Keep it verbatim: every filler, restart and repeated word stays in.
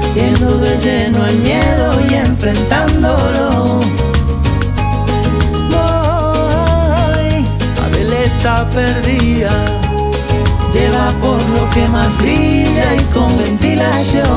yendo de lleno al miedo y enfrentándolo. Voy, Abel está perdida, lleva por lo que más brilla y con ventilación